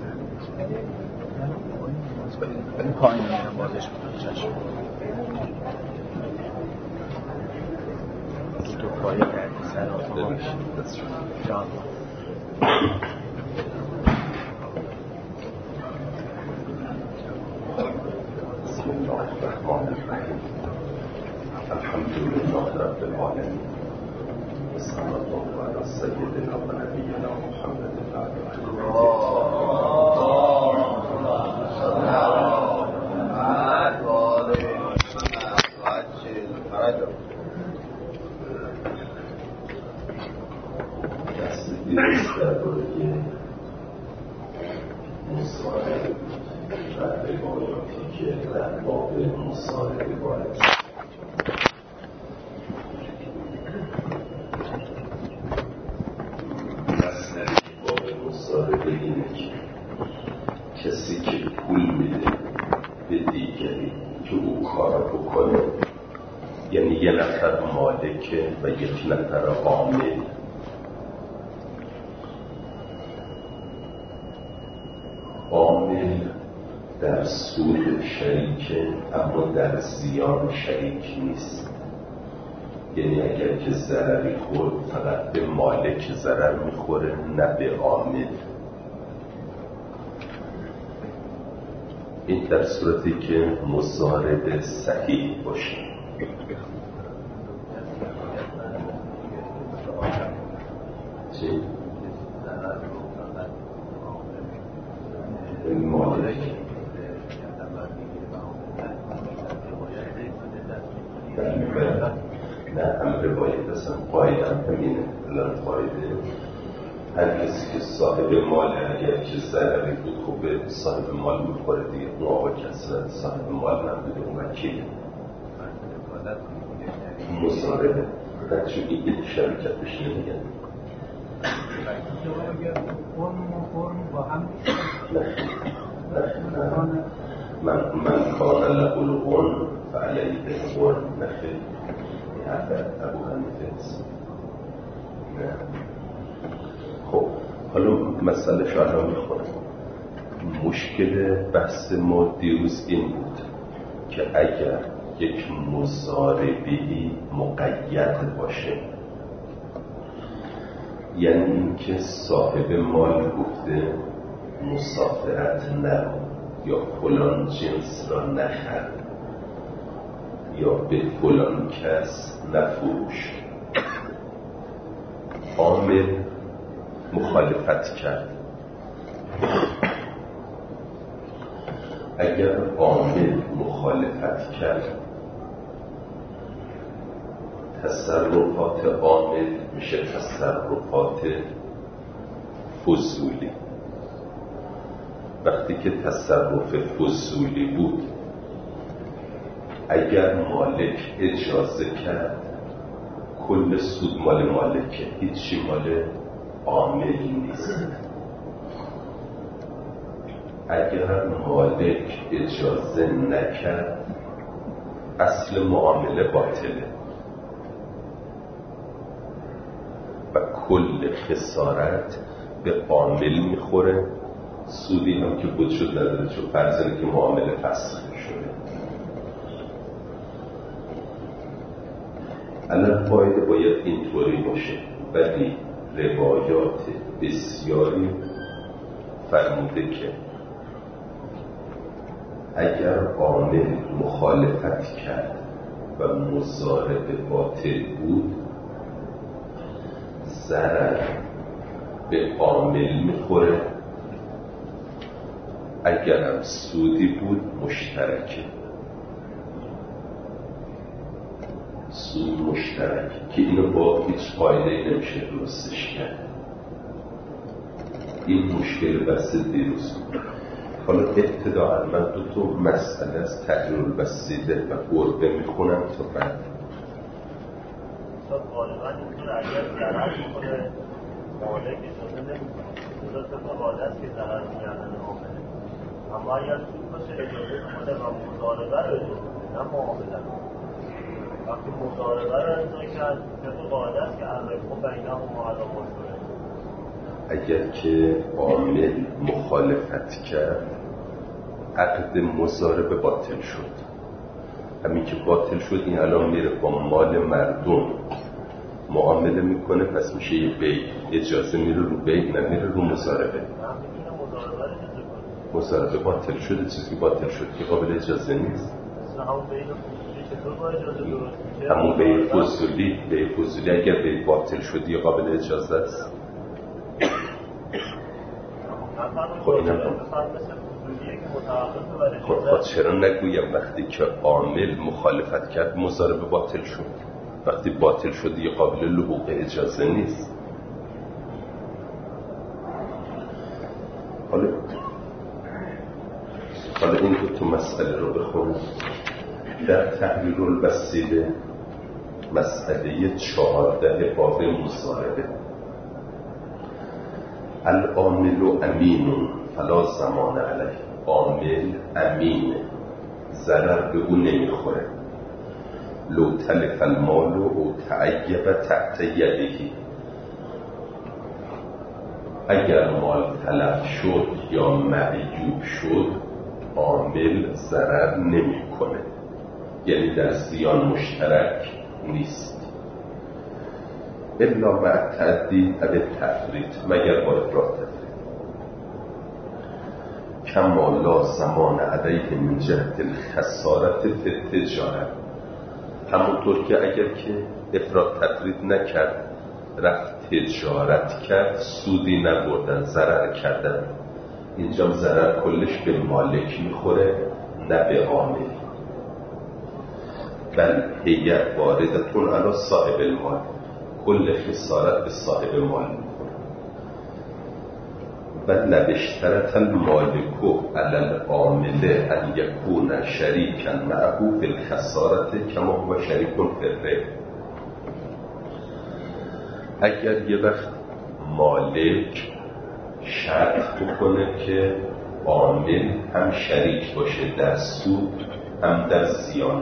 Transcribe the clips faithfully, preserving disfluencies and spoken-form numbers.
این پایین میرم بازش میکنم چشم تو پایه کردی سر آتماش جان بسم الله الرحمن الرحیم الحمد لله رب العالمین صلی الله علی سیدنا و نبینا محمد مصارعه و روایاتی که در باب مصارعه وارد مثلا باب مصارعه اینه که کسی که پول میده به دیگری که او کار بکنه، یعنی یه نفر مالکه و یک نفر عامل. عامل در سود شریکه اما در زیان شریک نیست، یعنی اگر که ضرری خورد فقط به مالک ضرر میخوره نه به عامل. این در صورتی که مضاربه صحیح باشه. چی؟ مالک نه هم روایت اصلا قاید هم همینه. الان قایده هر کسی که صاحب مال اگر که ضرری بود خوب به صاحب مال میخوره دیگه، اون آقا کسی صاحب مال نبوده اون وکیله مصاربه در چون این شرکت بشه نمیگن من من کان له الغن فعلیه الغن نخل ابو حنیفه است. خب حالا مسئله شاید میخوره. مشکل بحث ما دیروز این بود که اگر یک مضاربی مقید باشه، یعنی که صاحب مال گفته مسافرت نرو یا فلان جنس را نخر یا به فلان کس نفروش، عامل مخالفت کرد. اگر عامل مخالفت کرد، تصرفات عامل میشه تصرفات فضولی. وقتی که تصرف فضولی بود، اگر مالک اجازه کرد کل سود مال مالکه، هیچی مال عامل نیست. اگر مالک اجازه نکرد اصل معامله باطله و کل خسارت به عامل میخوره. سودی هم که بود شد نداره، چون فرض که معامله فسخ شده. الان قاعده باید اینطوری باشه، ولی روایات بسیاری فرموده که اگر عامل مخالفت کرد و مضاربه باطل بود، ضرر به عامل میخوره. اگرم سودی بود مشترکه، سود مشترک که اینو با هیچ قاعده‌ای نمیشه درستش کرد. این مشکل بحث دیروز بود. حالا ابتداء من دو تا مسئله از تحریر الوسیله و گربه میخونم تا بعد غالبا اینطور اگر ضرر میکنه مالک اجازه نمیکنه، اجازه طبق عادت که ضرر میگردن عامله. اما اگر سود باشه اجازه کنه و مضاربه رو اجازه نه معامله. وقتی مضاربه رو اجازه کرد طبق عادت که الربح بینهم معلوم شده، اگر که عامل مخالفت کرد عقد مضاربه باطل شد. همین که باطل شد این الان میره با مال مردم معامله میکنه، پس میشه یه بیع. اجازه میره رو بیع، نمیره رو مضاربه. مضاربه باطل شده، چیزی باطل شد که قابل اجازه نیست. همون بیع فضولی، بیع فضولی اگر بیع باطل شد یا قابل اجازه است. خب اینم خب چرا نگویم وقتی که عامل مخالفت کرد مضاربه باطل شد؟ وقتی باطل شد یه قابل لحوق اجازه نیست. حالا حالا این دو تا مسئله رو بخونم. در تحریر الوسیله مسئله چهارده باب مضاربه: العامل امین فلا ضمان علیه. عامل امین، ضرر به او نمیخوره. لو تلف المال و تعیب تحت یدهی. اگر مال تلف شد یا معیوب شد عامل ضرر نمیکنه، یعنی در زیان مشترک نیست. الا مع تعدید او تفرید، مگر با افراط تفرید. کما لا ضمان علیه من جهت الخسارت فی التجاره. همونطور که اگر که افراط تفرید نکرد رفت تجارت کرد سودی نبردن، ضرر کردن، اینجا ضرر کلش به مالک میخوره نه به عامل. بل هی واردتون علی صاحب المال، کل خسارت به صاحب مال میخوره. بل اشترط المالک علی العامل ان یکون شریکا معه فی الخسارت کما هو شریک فی الربح. اگر یه وقت مالک شرط بکنه که عامل هم شریک باشه در سود هم در زیان،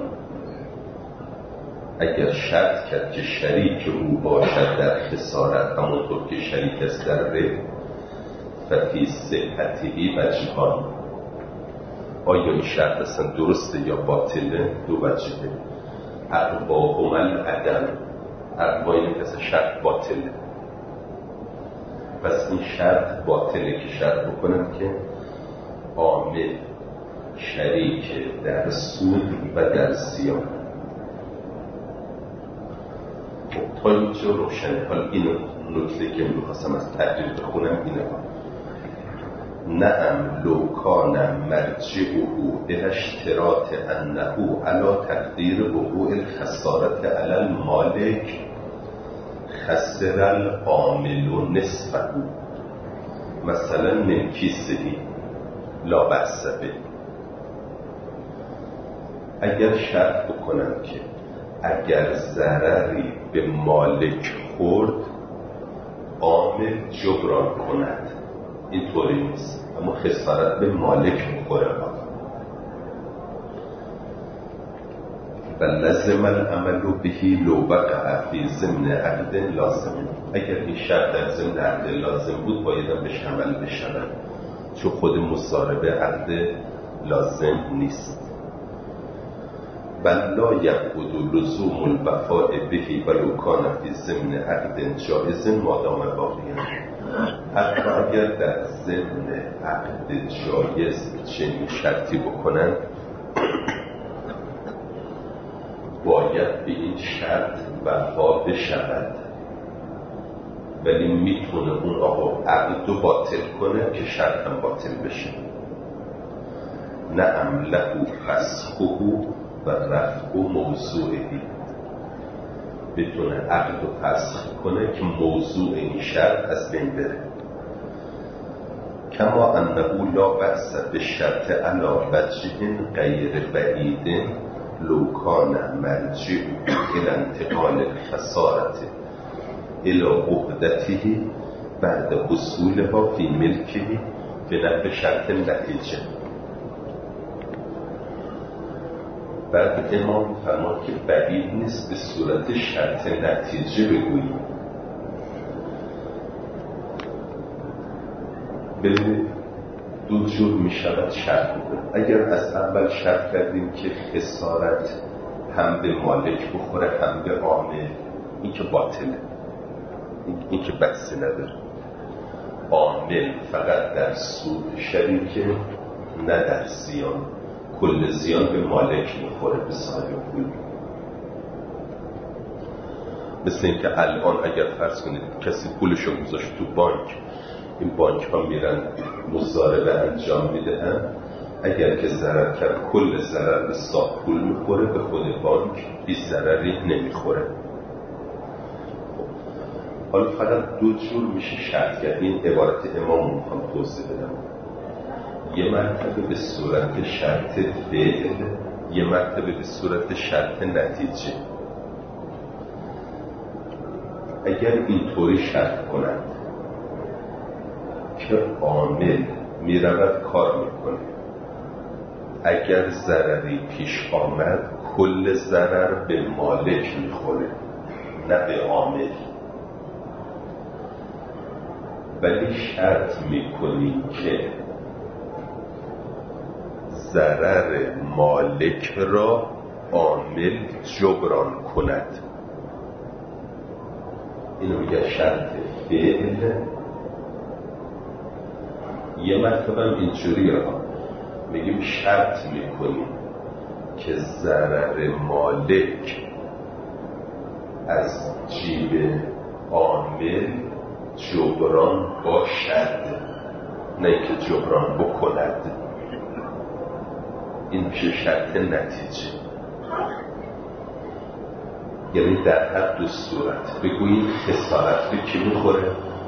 اگر شرط کرد که شریک او باشد در خسارت همونطور که شریک است در ربح، ففی صحتهی وجهان. آیا این شرط اصلا درسته یا باطله؟ دو وجهه. اقواهما العدم، اقوا اینه که اصلا شرط باطله. پس این شرط باطله که شرط بکنم که عامل شریک در سود و در زیان. خب تا اینجا روشنه. حالا این نکته که میخواستم از تحریر بخونم اینه: نعم لو کان مرجعه الى اشتراط انه علی تقدیر وقوع الخسارت علی المالک خسر العامل نصفه، مثلا من کیسهی لا بأس به. اگر شرط بکنم که اگر ضرری به مالک خورد عامل جبران کند، این طوری نیست، اما خسارت به مالک میخوره. و لازم العمل بهی لو وقع فی ضمن عقد لازم. اگر این شرط در ضمن عقد لازم بود بایدم بهش عمل بشود، چون خود مضاربه عقد لازم نیست. بل لا یعبد لزوم الوفاء بهی ولو کان فی ضمن عقد جائز مادام باقیان. حتی اگر در ضمن عقد جایز چنین شرطی بکنن باید به این شرط وفا بشود، ولی میتونه اون آقا عقد رو باطل کنه که شرط هم باطل بشه. نعم له فسخه و رفع موضوعی، بتونه عقد رو فسخ کنه که موضوع این شرط از بین بره. کما انه لا بأس بالشرط علی وجه غیر بعید لو کان مرجع الى انتقال الخسارة الى عهدته بعد حصولها فی ملکه به نحو شرط نتیجه. بعد امام فرماد که بعید نیست به صورت شرط نتیجه بگوییم. ببینید دو جور می شود شرط بکنیم. اگر از اول شرط کردیم که خسارت هم به مالک بخوره هم به عامل، این که باطله، این, این که بحثی نداره. عامل فقط در سود شریکه، نه در زیان. کل زیان به مالک میخوره، به صاحب پول. مثل این که الان اگر فرض کنید کسی پولشو گذاشت تو بانک، این بانک ها میرن مضاربه انجام میدهن، اگر که ضرر کرد کل ضرر به صاحب پول میخوره، به خود بانک هیچ ضرری نمیخوره. حالا فقط دو جور میشه شرط کرد. این عبارت امام میخوام توضیح بدم. یه مرتبه به صورت شرط فعل، یه مرتبه به صورت شرط نتیجه. اگر اینطوری شرط کنند که عامل میرود کار میکنه، اگر ضرری پیش آمد کل ضرر به مالک میخوره، نه به عامل. ولی شرط میکنیم که ضرر مالک را عامل جبران کند. اینو میگه شرط فعل. یه مرتبه هم اینجوری ها میگیم شرط میکنیم که ضرر مالک از جیب عامل جبران باشد، نه که جبران بکند. این میشه شرط نتیجه. یعنی در هر دو صورت بگوییم خسارت به کی میخوره؟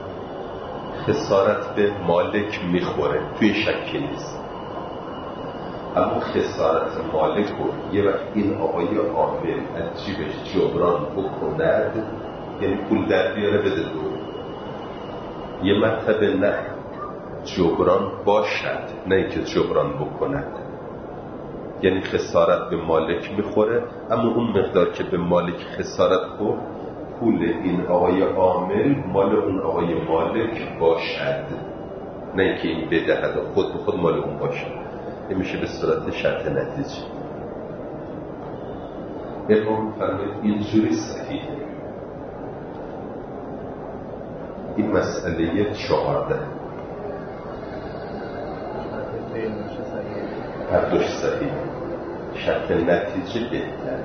خسارت به مالک میخوره، توی شکی نیست. اما خسارت مالک رو یه وقت این آقای عامل از جیبش جبران بکند، یعنی پول در بیاره بده دو. یه مرتبه نه جبران باشد، نه که جبران بکند. یعنی خسارت به مالک میخوره، اما اون مقدار که به مالک خسارت خورد پول این آقای عامل مال اون آقای مالک باشد، نه که این بدهد و خود به خود مال اون باشد. این میشه به صورت شرط نتیجه. امام فرمود اینجوری صحیحه. این مسئله چهارده هر دوش صحیح. شرط نتیجه بهتر.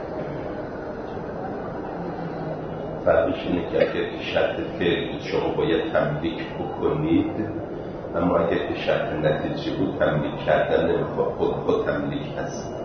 فرقش اینه که اگر شرط فعل بود شما باید تملیک بکنید، اما اگر که شرط نتیجه بود تملیک کردن نمیخواد، خود خود تملیک هست.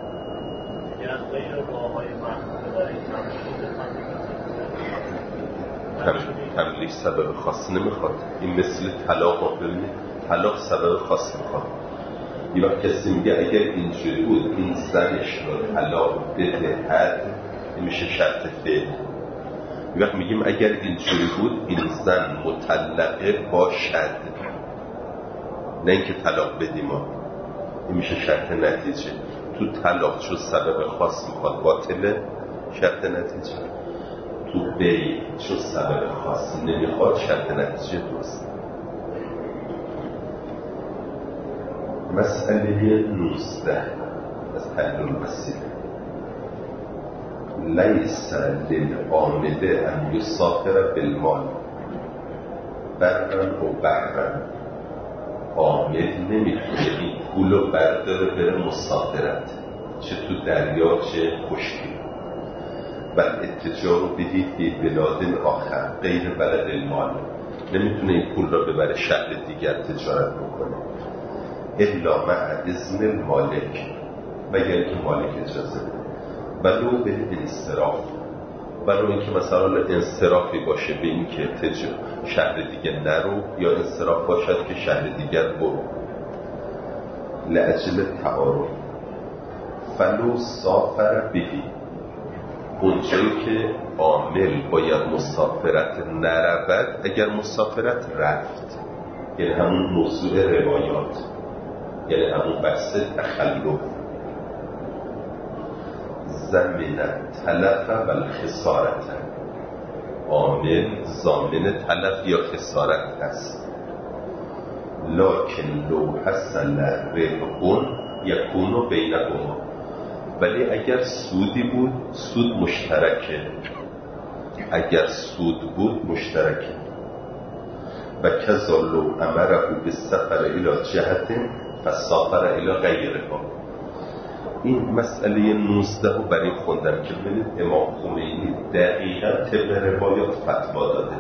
تملیک سبب خاص نمیخواد. این مثل طلاق. ببینید طلاق سبب خاص میخواد. یه وقت کسی میگه اگر اینجوری بود این زنش رو طلاق بدهد، این میشه شرط فعل. یه وقت میگیم اگر اینجوری بود این زن مطلقه باشد، نه اینکه طلاق بدیم. این میشه شرط نتیجه. تو طلاق چون سبب خاص میخواد باطله شرط نتیجه، تو بی چون سبب خاص نمیخواد شرط نتیجه درست. مسئله نوزده از حل المسئله. لیس للعامل ان یسافر بالمال برن و برن. عامل نمیتونه این پولو برداره بره مسافرت، چه تو دریا چه خشکی. بل اتجار بدید به بلاد آخر غیر بلد المال. نمیتونه این پول را ببره شهر دیگر تجارت بکنه الا مع اذن المالک، مگر که مالک اجازه بده. ولو به انصراف، ولو اینکه مثلا انصرافی باشه به این که تجارت شهر دیگر نرو، یا انصراف باشد که شهر دیگر برو لأجل تعارف. فلو سافر بهی، اونجایی که عامل باید مسافرت نرود، اگر مسافرت رفت، یعنی همون موضوع روایات، یعنی همون بحث تخلف. زمین تلف و الخسارت، عامل ضامن تلف یا خسارت هست. لکن لو حصل ربح یکون بینهما، ولی اگر سودی بود سود مشترکه، اگر سود بود مشترکه. و کذا لو امره بالسفر الی جهت فسافر الی غیرها. این مسئله نوزده رو برای خوندم که ببینید امام خمینی دقیقا طبق روایات فتوا داده،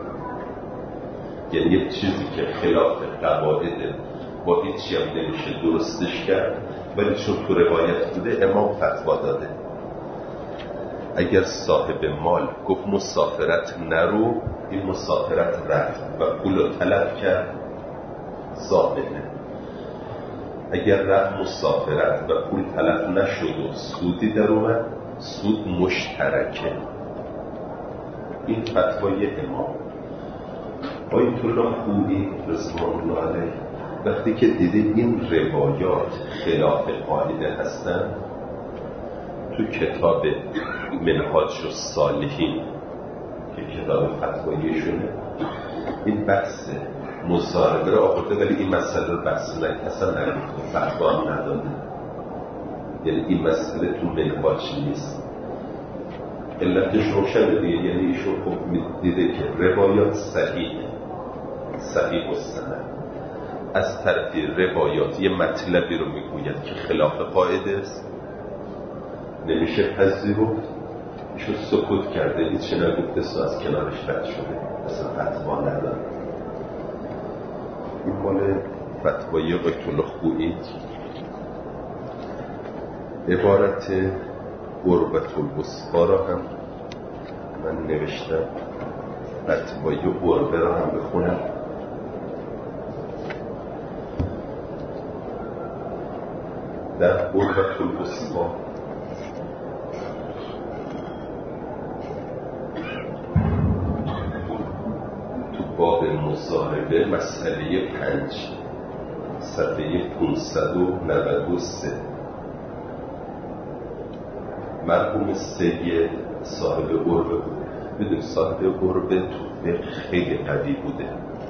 یعنی یک چیزی که خلاف قواعد با هیچی هم نمیشه درستش کرد، ولی چون تو روایت بوده امام فتوا داده. اگر صاحب مال گفت مسافرت نرو، این مسافرت رفت و پول رو طلب کرد، ضامنه. اگر رفت مسافرت و پول طلب نشد و سودی در اومد، سود مشترکه. این فتوای امام. آیت الله خویی رضوان الله علیه وقتی که دیده این روایات خلاف قاعده هستن، تو کتاب منهاج الصالحین که کتاب فتواییشونه این بحث مضاربه رو آورده، ولی این مسئله رو بحث نکنه، اصلا نگفته، فتوا هم نداده. یعنی این مسئله تو منهاج نیست. علتش روشن دیگه، یعنی ایشون خب دیده که روایات صحیحه، صحیح مستند، از طرف روایات یه مطلبی رو میگوید که خلاف قاعده است، نمیشه پذیرفت، ایشون سکوت کرده، هیچی نگفته، سو از کنارش رد شده، اصلا فتوا نداره. این مال فتوای آیت الله خویی. عبارت قربت الوسطی را هم من نوشتم، فتوای قربه را هم بخونم. در قربت الوسطی تو باب مضاربه مسئله پنج صفحه پانصد و نود و سه مرحوم سید صاحب قربه بوده. بدون صاحب قربه تو فقه خیلی قوی بوده،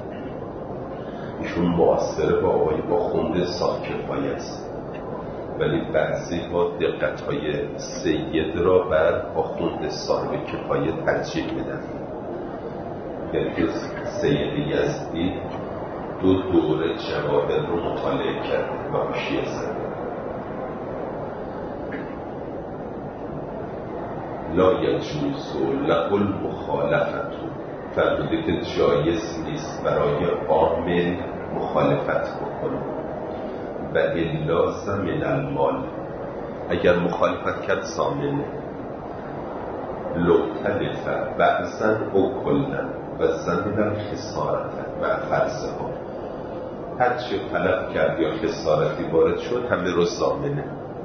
ایشون معاصره با آقای آخوند صاحب کفایه است، ولی بعضی ها دقت‌های سید را بر آخوند صاحب کفایه ترجیح میدن. یعنی که سید یزدی دو دوره جواهر رو مطالعه کرد و حاشیه زد. لا یجوز له المخالفت، فرموده که جایز نیست برای عامل مخالفت بکنه. و الا زمن المال، اگر مخالفت کرد ضامنه. لو تلف بعضا او کلن و زمن الخسارت و فرضه ها، هر چی طلب کرد یا خسارتی وارد شد همه رو ضامنه.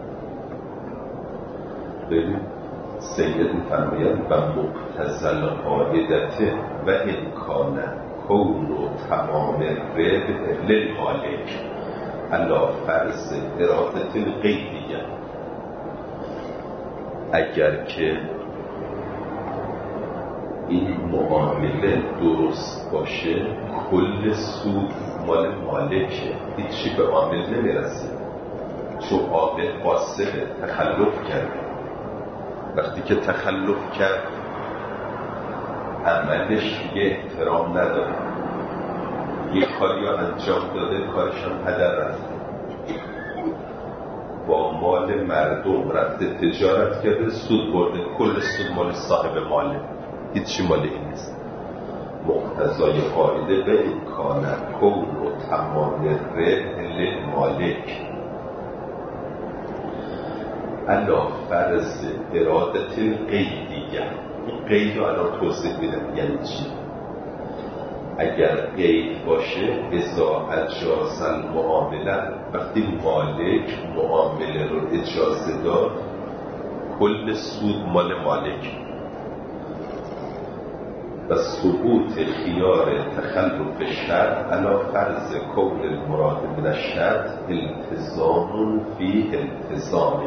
ببین سید می‌فرماید و مقتضل قاعدته و امکان کون و تمام ربح للمالک علا فرض ارادت الغیبیه. اگر که این معامله درست باشه، کل سود مال مالکه، هیچی به عامل نمیرسه، چون عامل قاصره، تخلف کرده. وقتی که تخلف کرد عملش یه احترام نداره، یه کاری رو انجام داده، کارش هم هدر رفته، با مال مردم رفته تجارت کرده، سود برده، کل سود مال صاحب ماله، هیچی مال این نیست. مقتضای قاعده به امکان کون و تمام ربح للمالک علا فرض ارادت الغیبیه. این قید رو الان توضیح میدم یعنی چی. اگر قید باشه اذا اجاز المعامله، وقتی مالک معامله رو اجازه داد، کل سود مال مالک. و ثبوت خیار تخلف شرط علا فرض کون المراد من الشرط التزام فی التزام.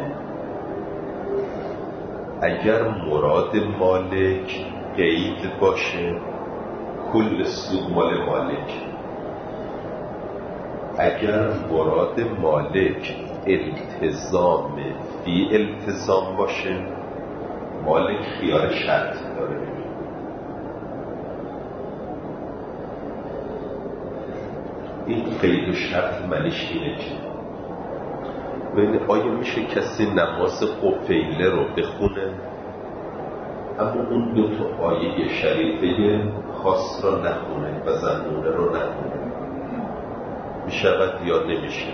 اگر مراد مالک قید باشه، کل سود مال مالک. اگر مراد مالک التزام فی التزام باشه، مالک خیار شرط داره. این قید و شرط معنیش اینه که ببینید آیا میشه کسی نماز قفیله رو بخونه اما اون دو تا آیه شریفه خاص را نخونه و زنونه رو نخونه؟ میشود یا نمیشه؟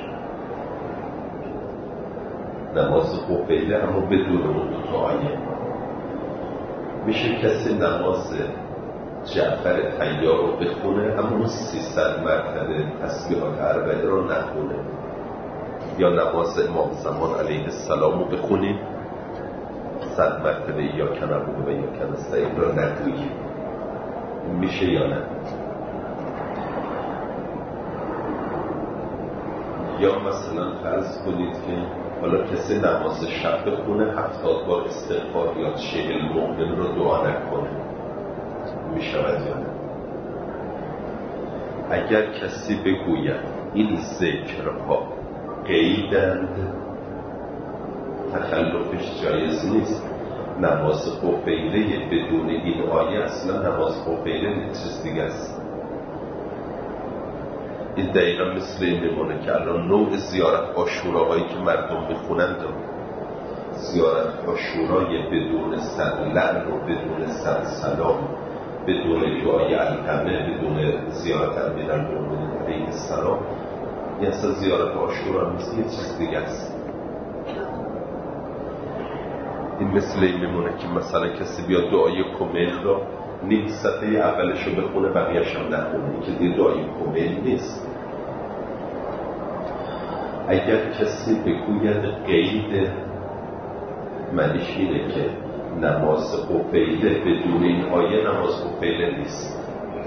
نماز قفیله اما بدون اون دو تا آیه. میشه کسی نماز جعفر طیار رو بخونه اما اون سیصد مرتبه تسبیحات اربعه رو نخونه؟ یا نماز امام زمان علیه السلام رو بخونیم صد مرتبه یا کنبوه و یا کنستعین رو نگوییم؟ میشه یا نه؟ یا مثلا فرض کنید که حالا کسی نماز شب بخونه هفتاد بار استغفار یا چهل مؤمن رو دعا نکنه، میشود یا نه؟ اگر کسی بگوید این ذکرها قیدند تخلفش جایز نیست، نماز قفیله بدون این آیه اصلا نماز قفیله چیز دیگه است. این دقیقا مثل این میمونه که الان نوع زیارت عاشوراهایی که مردم میخونند زیارت عاشورای بدون سلام و بدون سلام، بدون دعای الهمه، بدون زیارت امیرالمومنین علیه السلام، این اصلا زیارت عاشورا نیست، یه چیز دیگه است. این مثل این میمونه که مثلا کسی بیاد دعای کمیل را نیم صفحه اولش رو بخونه بقیه‌اش هم نخونه، این که دیگه دعای کمیل نیست. اگر کسی بگوید قید معنیش اینه که نماز قفیله بدون این آیه نماز قفیله نیست.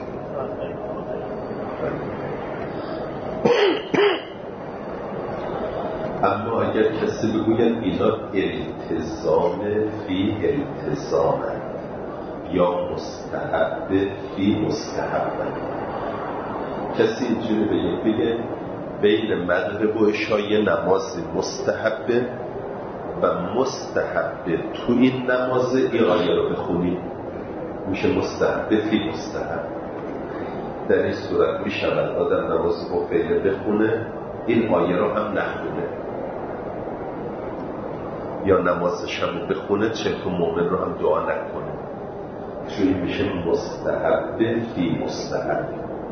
اما اگر کسی بگوید اینا التزام فی التزام یا مستحب فی مستحب، کسی اینجوری بگه بگه بین مغرب و عشای نماز مستحبه و مستحبه تو این نماز این آیه رو بخونی، میشه مستحبه فی مستحب. در این صورت میشود آدم نماز قفیله بخونه این آیه رو هم نخونه، یا نماز شب بخونه چه تو مومن رو هم دعا نکنه، چون میشه مستحبه فی مستحب.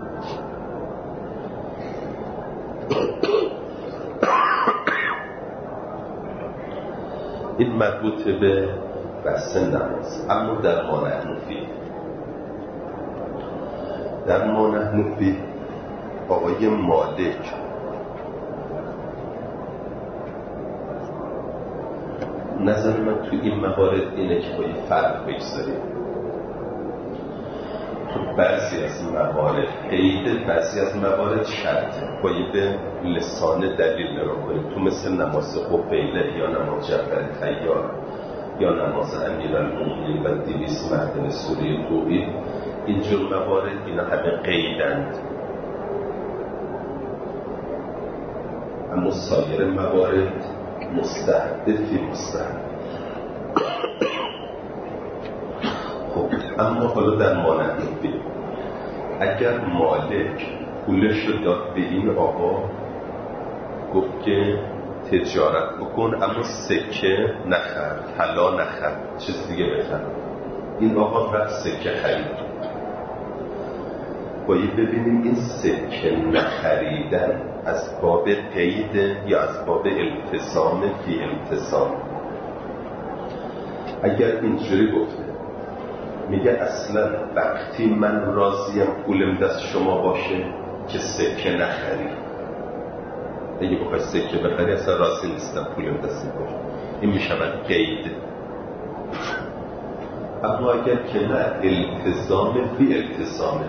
این مربوط به بحث نماز. اما در ما نحن فی در ما نحن فی آقای مالک نظر من تو این موارد اینه که باید فرق بگذاریم. تو بعضی از موارد قید، بعضی از موارد شرط، باید به لسان دلیل نگاه کنیم. تو مثل نماز قفیله یا نماز جعفر طیار یا نماز امیرالمومنین و دویست مردن سوره توحید، اینجور موارد اینا همه قیدند. اما سایر موارد مستحب فی مستحب. خب اما حالا در مانند بیم اگر مالک پولش رو داد به این آقا، گفت که تجارت بکن اما سکه نخر، طلا نخر، چیز دیگه بخر، این آقا رفت سکه خرید. باید ببینیم این سکه نخریدن از باب قید یا از باب التزام فی التزام. اگر اینجوری گفته میگه اصلا وقتی من راضیم پولم دست شما باشه که سکه نخری، اگه بخوای سکه بخری اصلا راضی نیستم پولم دست باشه، این میشود قید. اما اگر که نه التزام فی التزامه،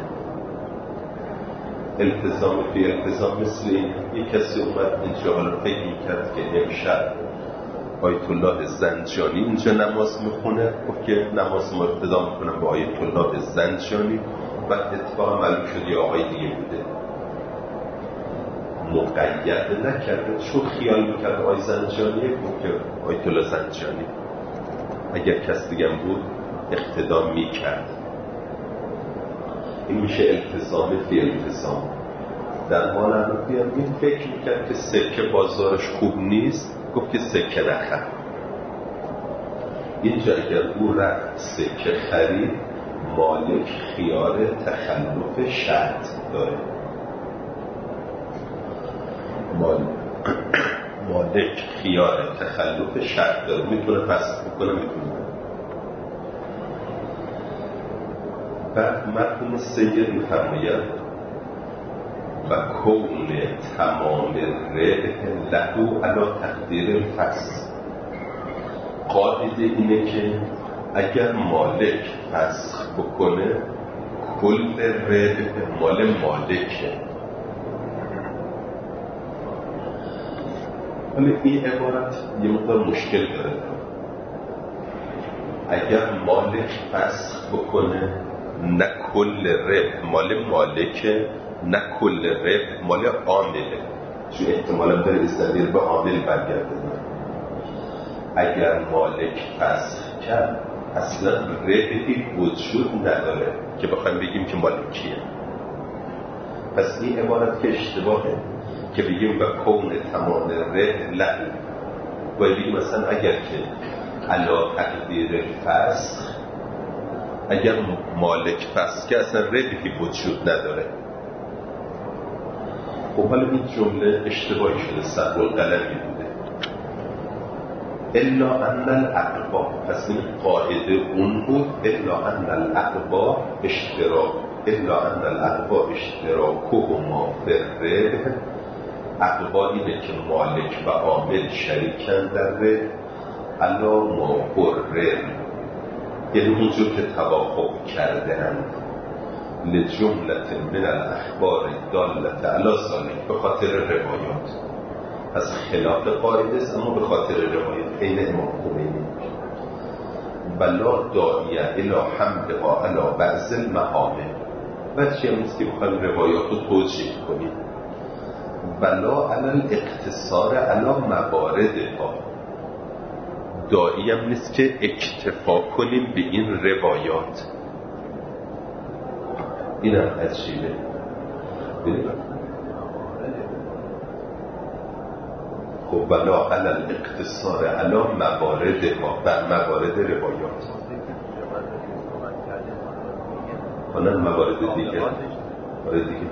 التزام فی التزام مثل این یک کسی اومد اینجا حالا فکر میکرد که امشب آیت الله زنجانی اینجا نماز میخونه، گفت که نماز ما ابتدا میکنم با آیت الله زنجانی، بعد اتفاق معلوم شد یه آقای دیگه بوده. مقید نکرده، چون خیال میکرد آی زنجانیه بود که آیت الله زنجانی اگر کس دیگه بود اقتدا میکرد. این میشه التزام فی التزام. در حال حنفی هم این فکر میکرد که سکه بازارش خوب نیست، گفت که سکه نخر. اینجا اگر او رفت سکه خرید، مالک خیار تخلف شرط داره. مالک خیار تخلف شرط داره، میتونه فسخ بکنه، میتونه. بعد مرحوم سید میفرماید و کون تمام ربح لهو علی تقدیر الفسخ. قاعده اینه که اگر مالک فسخ بکنه کل ربح مال مالکه. ولی این عبارت یه مقدار مشکل داره. اگر مالک فسخ بکنه نه کل ربح مال مالکه، نه کل ربح مال عامله، چون احتمالا داره استدیر به عامل برگرده. اگر مالک فسخ کرد اصلا ربحی وجود نداره که بخوایم بگیم که مالکیه. پس این عبارت که اشتباهه که بگیم و کون تمام ربح لهو، باید بگیم مثلا اگر که علا تقدیر فسخ، اگر مالک فسخ که اصلا ربحی وجود نداره. خب حالا این جمله اشتباهی شده، سهو القلمی بوده. الا ان الاقبا، پس این قاعده اون بود الا ان الاقبا اشتراک الا ان الاقبا اشتراکهما فی الربح. اقبا اینه که مالک و عامل شریکن در ربح علا ما قرر، یعنی اونجور که توافق کرده‌اند لجملت من الاخبار دالت علی ذلک، به خاطر روایات. از خلاف قاعده است اما به خاطر روایات. عین امام خمینی بلا داعیه الی حملها علی بعض المحامل، بچه هم نیست که بخوایم روایات رو توجیه کنیم. بلا علی الاقتصار علی مواردها، داعی هم نیست که اکتفا کنیم به این روایات. این هم عجیبه. خب بلا علی الاقتصار علی مواردها، بر موارد روایات، حالا موارد دیگه موارد دیگه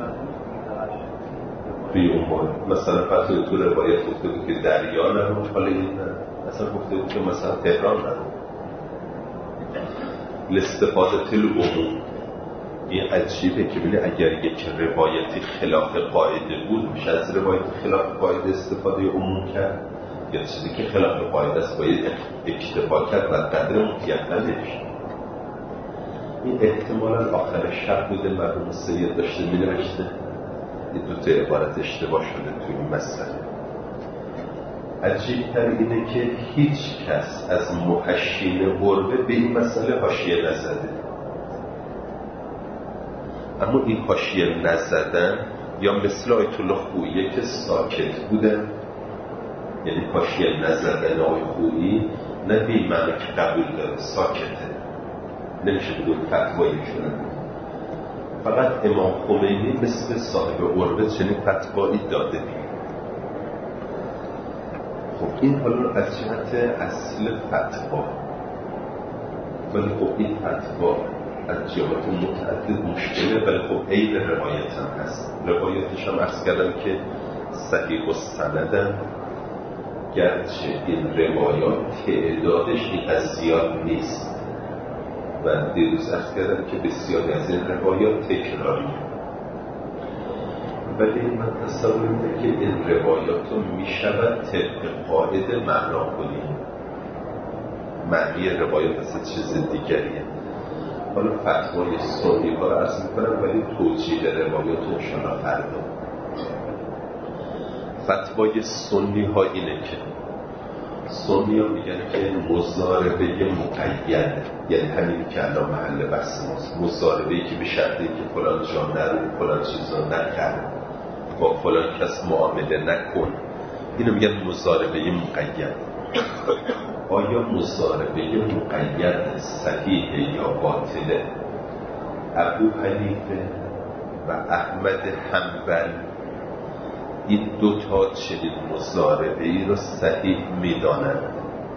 توی اون مثلا فتوی تو روایت گفته بود که دریا نرو، حالا این نه، اصلا گفته بود که مثلا تهران نرو. لاستفاده العموم، این عجیبه که بینه اگر یک روایتی خلاف قاعده بود میشه از روایت خلاف قاعده استفاده عموم کرد، یا چیزی که خلاف قاعده است باید اکتفا کرد و قدر مطیقنش. این احتمالا آخر شب بوده، مرحوم سید داشته می نوشته، این دوتا عبارت اشتباه شده توی این مسئله. عجیب‌تر اینه که هیچ کس از محشین قربه به این مسئله حاشیه نزده. اما این حاشیه نزدن یا مثل آیت الله خویی که ساکت بودن، یعنی حاشیه نزدن آیت خویی نه به این معنی که قبول داره، ساکته، نمیشه بگوی فتوایی شده. فقط امام خمینی مثل صاحب قربه چنین فتوایی داده. خب این حالا از جهت اصل فتوا، ولی خب این فتوا از جهات متعدد مشکله، ولی خب عین روایت هم هست. روایتش هم عرض کردم که صحیح و سندن، گرچه این روایات تعدادش اینقدر زیاد نیست و دیروز عرض کردم که بسیاری از این روایات تکراری، ولی من تصور اینه که این روایات رو می شود طبق قاعده معنا کنیم. معنی روایات اصلا چیز دیگریه. حالا فتوای سنی ها رو عرض میکنم، ولی توجیه روایات رو انشاءالله فردا. فتوای سنی ها اینه که سنی ها میگن که مضاربه مقید، یعنی همین که الان محل بحث ماست، مضاربه که به شرطی که فلان جا نرو، فلان چیزا نکرد، با فلان کس معامله نکن. اینو میگن مضاربه مقید. آیا مضاربه مقید صحیح یا باطله؟ ابو حنیفه و احمد حنبل این دوتا چنین مضاربه ای رو صحیح میدانند.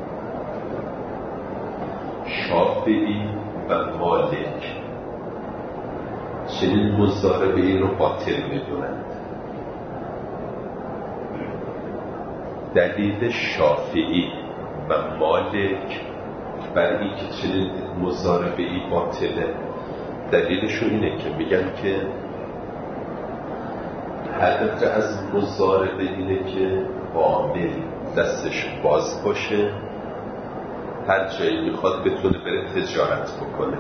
شافعی و مالک چنین مضاربه ای رو باطل میدونند. دلیل شافعی و مالک برای اینکه چنین مضاربه ای باطله، دلیلشون اینه که میگن که هدف از مضاربه اینه که عامل دستش باز باشه، هر جایی میخواد بتونه بره تجارت بکنه.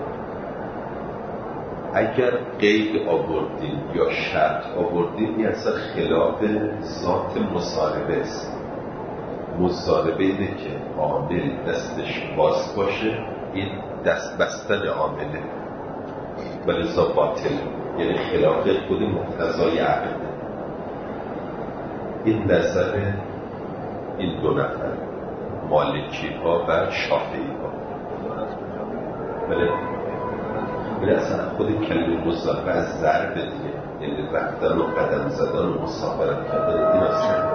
اگر قید آوردین یا شرط آوردین، این اصلا خلاف ذات مضاربه است. مضاربه اینه که عامل دستش باز باشه، این دست بستن عامله، ولی ذا باطل، یعنی خلاف خود مقتضای عقل. این نظر این دو نفر، مالکی ها و شافعی ها. ولی ولی اصلا خود کلمه مضاربه از ضرب دیگه، یعنی رفتن و قدم زدن و مسافرت کردن، این اصلا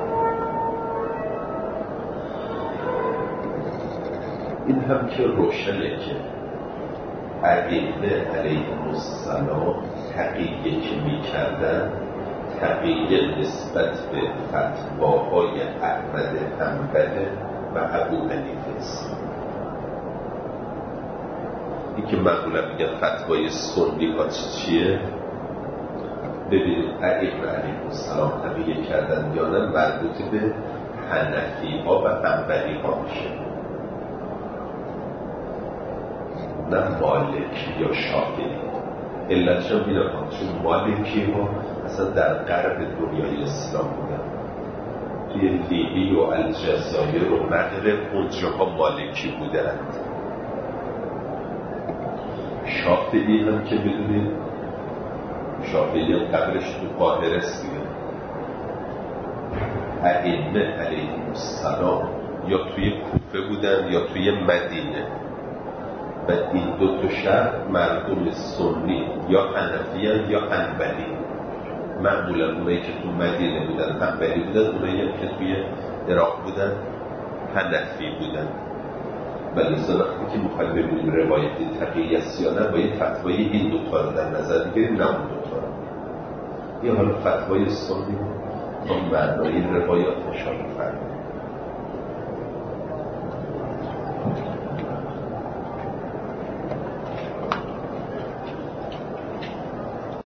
این هم که روشنه که ائمه علیهم السلام تقیه که می کردن، تقیه نسبت به فتواهای احمد حنبل و ابو حنیفه است. این که معمولا میگن فتوای سنی ها چیه؟ ببینید ائمه علیهم السلام تقیه کردن یا نه، مربوط به حنفی ها و حنبلی ها میشه، نه مالک یا شافعی. علتش هم میدونم چون مالکی ها اصلا در غرب دنیای اسلام بودن، توی لیبی و الجزایر و مغرب اونجاها مالکی بودند. شافعی هم که بدونید شافعی هم قبرش تو قاهره است دیگه. ائمه علیهم السلام یا توی کوفه بودن یا توی مدینه، و این دو تا شهر مردم سنی یا حنفی هستند یا حنبلی. معمولا اونایی که تو مدینه بودن حنبلی بودن، اونایی هم که توی عراق بودن حنفی بودن. ولی وقتی که میخوایم ببینیم روایتی تقیه است یا نه، باید فتوای این دوتا رو در نظر بگیریم، نه اون دوتا رو. یه حالا فتوای سنی با معنای روایات اشاره فرمود.